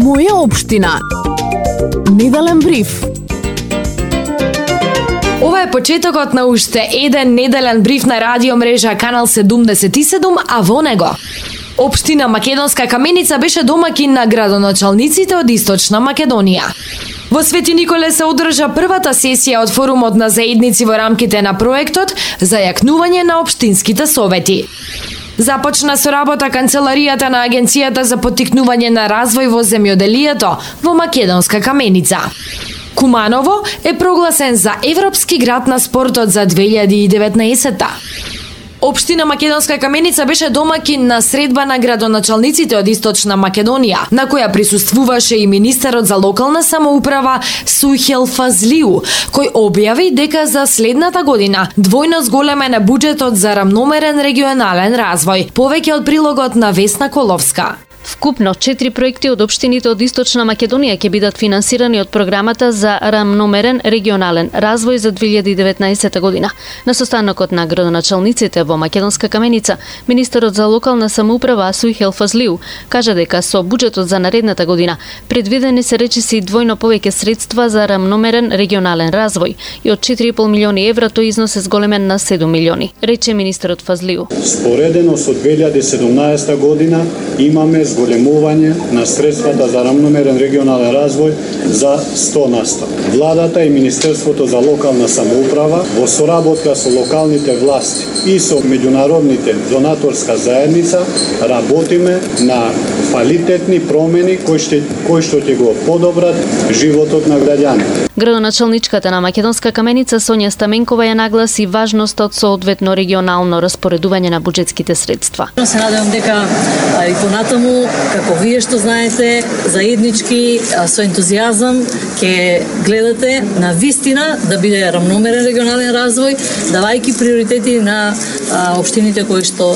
Моја општина. Неделен бриф. Ова е почетокот на уште еден неделен бриф на радио мрежа Канал 77, а во него Општина Македонска Каменица беше домакин на градоначалниците од Источна Македонија. Во Свети Николе се одржа првата сесија од форумот на заедници во рамките на проектот за јакнување на општинските совети. Започна со работа канцеларијата на Агенцијата за поттикнување на развој во земјоделието во Македонска Каменица. Куманово е прогласен за Европски град на спортот за 2019-та. Општина Македонска Каменица беше домакин на средба на градоначалниците од Источна Македонија, на која присуствуваше и министерот за локална самоуправа Сујхел Фазлиу, кој објави дека за следната година двојно зголемен е буџетот за рамномерен регионален развој, повеќе од прилогот на Весна Коловска. Вкупно 4 проекти од општините од Источна Македонија ќе бидат финансирани од програмата за рамномерен регионален развој за 2019 година. На состанокот на градоначалниците во Македонска Каменица, министерот за локална самоуправа Сујхел Фазлиу кажа дека со буџетот за наредната година предвидени се речиси двојно повеќе средства за рамномерен регионален развој и од 4,5 милиони евра тој износ е зголемен на 7 милиони, рече министерот Фазлиу. Споредено со 2017 година имаме зголемување на средствата за рамномерен регионален развој за 100%. Владата и Министерството за локална самоуправа во соработка со локалните власти и со меѓународните донаторска заедница работиме на квалитетни промени кои што ќе го подобрат животот на граѓаните. Градоначалничката на Македонска Каменица Сонја Стаменкова ја нагласи важноста од соодветно регионално распоредување на буџетските средства. Се надевам дека и понатаму, како вие што знаете, заеднички со ентузијазам ќе гледате на вистина да биде рамномерен регионален развој, давајќи приоритети на општините кои што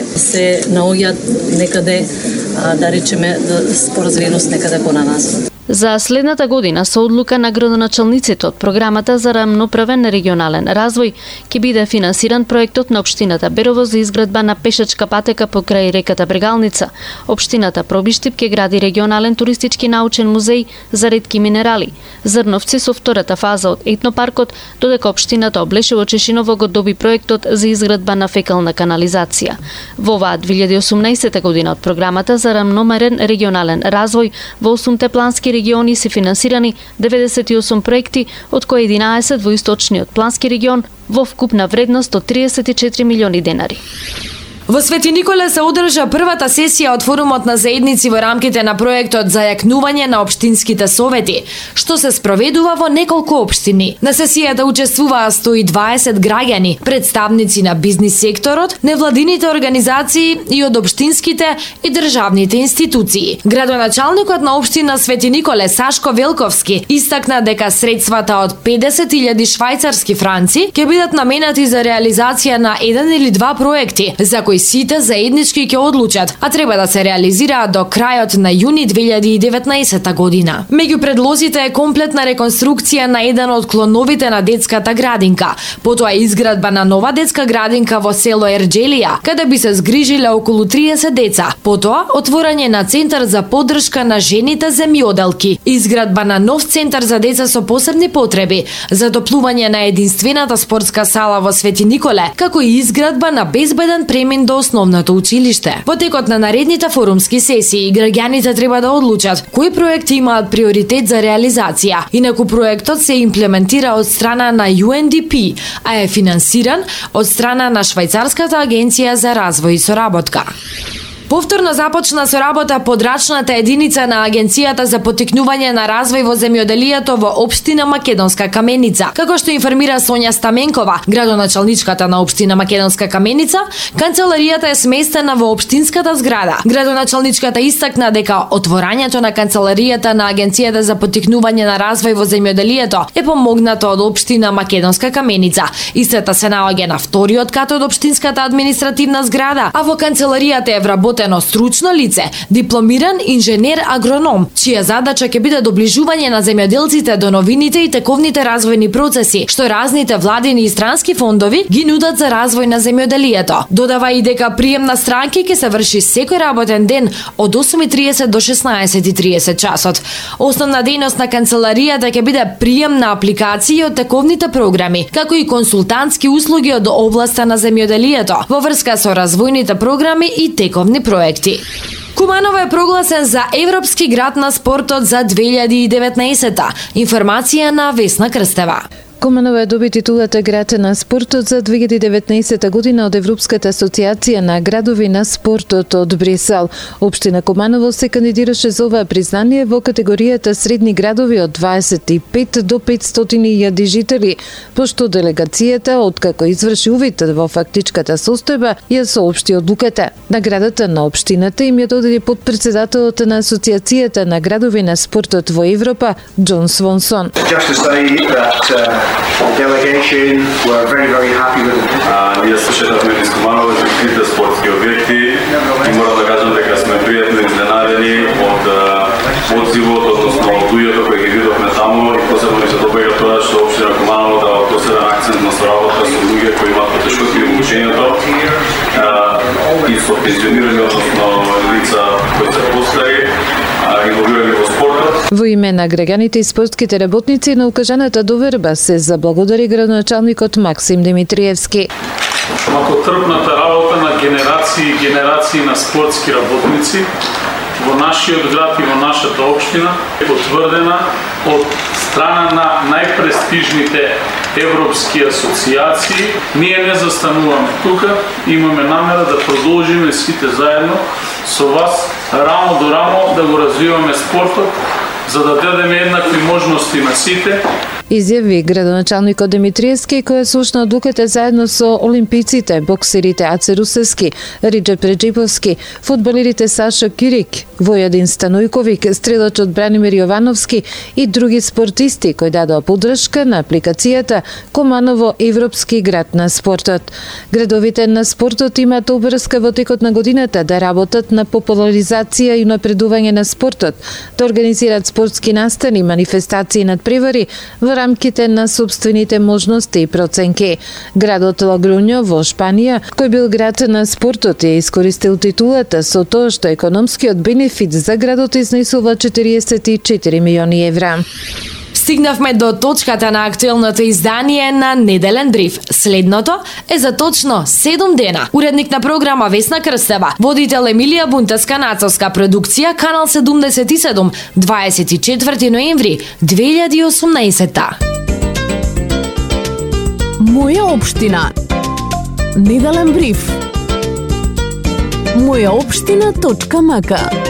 се наоѓаат некаде, да речеме, споразвиеност некаде по на нас. За следната година со одлука на градоначалниците од програмата за рамноправен регионален развој ќе биде финансиран проектот на општината Берово за изградба на пешачка патека покрај реката Брегалница. Општината Пробиштип ќе гради регионален туристички научен музеј за ретки минерали. Зрновци со втората фаза од етнопаркот, додека општината Облешево Чешиново го доби проектот за изградба на фекална канализација. Во оваа 2018 година од програмата за рамномерен регионален развој во 8 плански региони се финансирани 98 проекти, од кои 11 во источниот плански регион во вкупна вредност од 34 милиони денари. Во Свети Николе се одржа првата сесија од форумот на заедници во рамките на проектот за јакнување на општинските совети, што се спроведува во неколку општини. На сесијата учествуваа 120 граѓани, представници на бизнис секторот, невладините организации и од општинските и државните институции. Градоначалникот на општина Свети Николе Сашко Велковски истакна дека средствата од 50.000 швајцарски франци ќе бидат наменати за реализација на еден или два проекти, за кои сите заеднички ќе одлучат, а треба да се реализираат до крајот на јуни 2019 година. Меѓу предлозите е комплетна реконструкција на еден од клоновите на детската градинка, потоа изградба на нова детска градинка во село Ерџелија, каде би се згрижиле околу 30 деца, потоа отворање на центар за поддршка на жените земјоделки, изградба на нов центар за деца со посебни потреби, затоплување на единствената спортска сала во Свети Николе, како и изградба на безбеден премин до основното училиште. Во текот на наредните форумски сесии, граѓаните треба да одлучат кои проекти имаат приоритет за реализација. Инаку проектот се имплементира од страна на UNDP, а е финансиран од страна на Швајцарската агенција за развој и соработка. Повторно започна со работа подрачната единица на Агенцијата за поттикнување на развој во земјоделието во општина Македонска Каменица. Како што информира Сонја Стаменкова, градоначалничката на општина Македонска Каменица, канцеларијата е сместена во општинската зграда. Градоначалничката истакна дека отворањето на канцеларијата на Агенцијата за поттикнување на развој во земјоделието е помогнато од општина Македонска Каменица. Истата се наоѓа на вториот кат од општинската административна зграда, а во канцеларијата е вработена вработено стручно лице, дипломиран инженер-агроном, чија задача ќе биде доближување на земјоделците до новините и тековните развојни процеси, што разните владини и странски фондови ги нудат за развој на земјоделието. Додава и дека прием на странки ќе се врши секој работен ден од 8:30 до 16:30 часот. Основна дејност на канцеларијата ќе биде прием на апликации од тековните програми, како и консултантски услуги од областа на земјоделието во врска со развојните програми и тековни проекти. Куманово е прогласен за Европски град на спортот за 2019. Информација на Весна Крстева. Куманово е доби титулата град на спортот за 2019 година од Европската асоциација на градови на спортот од Брисел. Општина Куманово се кандидираше за оваа признание во категоријата средни градови од 25 до 500.000 жители, пошто делегацијата, откако изврши увид во фактичката состојба, ја соопшти одлуката. Наградата на општината им ја додели подпредседателот на Асоциацијата на градови на спортот во Европа, Џон Свонсон. Delegation were very happy with it. Ние се шетавме низ Куманово за открите спортски објекти и морам да кажам дека сме пријатно изненадени од одзивот, односно од луѓето кои ги видовме таму и посебно ми се допаѓа тоа што општина Куманово дава посебен акцент на соработка со луѓе кои имаат потешкоти во учењето и со пензионирани, односно лица кои се постари инволвирани во спортот. Во име на граѓаните и спортските работници на укажаната доверба се заблагодари градоначалникот Максим Димитриевски. Ако трпната работа на генерации на спортски работници во нашиот град и во нашата општина е потврдена од страна на најпрестижните европски асоциации. Ние не застануваме тука, имаме намера да продолжиме сите заедно со вас рамо до рамо да го развиваме спортот, за да дадеме еднакви можности на сите. Изјави градоначалникот Димитриевски, која слушна одлуката заедно со олимпиците, боксерите Аце Русевски, Риджеп Реджиповски, фудбалерите Саша Кирик, Војадин Станујковик, стрелачот Бранимир Јовановски и други спортисти кои дадоа поддршка на апликацијата Куманово Европски град на спортот. Градовите на спортот имаат обврска во текот на годината да работат на популаризација и напредување на спортот, да организираат спортски настани, манифестации над превари во рамките на собствените можности и проценки. Градот Лагрунјо во Шпанија, кој бил град на спортот, ја искористил титулата со тоа што економскиот бенефит за градот изнесува 44 милиони евра. Стигнавме до точката на актуелното издание на Неделен бриф. Следното е за точно 7 дена. Уредник на програма Весна Крстева, водител Емилија Бунтеска-Нацовска, продукција Канал 77, 24 ноември 2018. Моја општина. Неделен бриф. Мојаопштина.мк